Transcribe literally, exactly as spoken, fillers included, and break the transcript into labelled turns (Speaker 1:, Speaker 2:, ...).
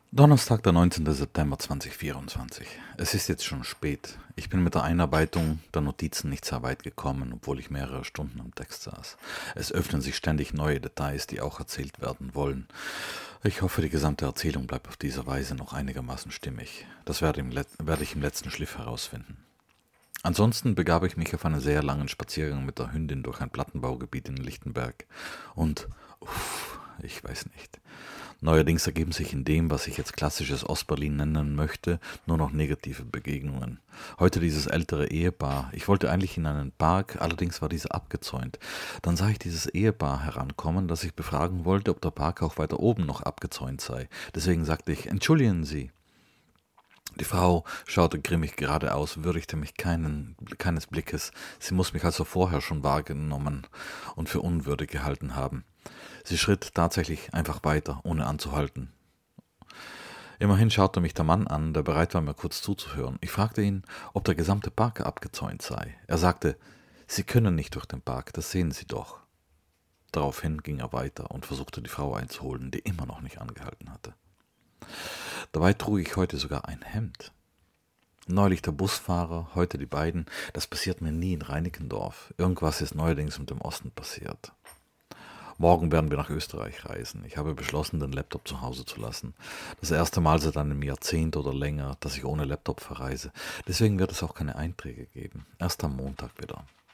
Speaker 1: Donnerstag, der neunzehnte September zweitausendvierundzwanzig. Es ist jetzt schon spät. Ich bin mit der Einarbeitung der Notizen nicht sehr weit gekommen, obwohl ich mehrere Stunden am Text saß. Es öffnen sich ständig neue Details, die auch erzählt werden wollen. Ich hoffe, die gesamte Erzählung bleibt auf diese Weise noch einigermaßen stimmig. Das werde, im Let- werde ich im letzten Schliff herausfinden. Ansonsten begab ich mich auf einen sehr langen Spaziergang mit der Hündin durch ein Plattenbaugebiet in Lichtenberg. Und, uff, ich weiß nicht. Neuerdings ergeben sich in dem, was ich jetzt klassisches Ostberlin nennen möchte, nur noch negative Begegnungen. Heute dieses ältere Ehepaar. Ich wollte eigentlich in einen Park, allerdings war dieser abgezäunt. Dann sah ich dieses Ehepaar herankommen, das ich befragen wollte, ob der Park auch weiter oben noch abgezäunt sei. Deswegen sagte ich: Entschuldigen Sie. Die Frau schaute grimmig geradeaus, würdigte mich keinen, keines Blickes. Sie muss mich also vorher schon wahrgenommen und für unwürdig gehalten haben. Sie schritt tatsächlich einfach weiter, ohne anzuhalten. Immerhin schaute mich der Mann an, der bereit war, mir kurz zuzuhören. Ich fragte ihn, ob der gesamte Park abgezäunt sei. Er sagte: Sie können nicht durch den Park, das sehen Sie doch. Daraufhin ging er weiter und versuchte, die Frau einzuholen, die immer noch nicht angehalten hatte. Dabei trug ich heute sogar ein Hemd. Neulich der Busfahrer, heute die beiden. Das passiert mir nie in Reinickendorf. Irgendwas ist neuerdings mit dem Osten passiert. Morgen werden wir nach Österreich reisen. Ich habe beschlossen, den Laptop zu Hause zu lassen. Das erste Mal seit einem Jahrzehnt oder länger, dass ich ohne Laptop verreise. Deswegen wird es auch keine Einträge geben. Erst am Montag wieder.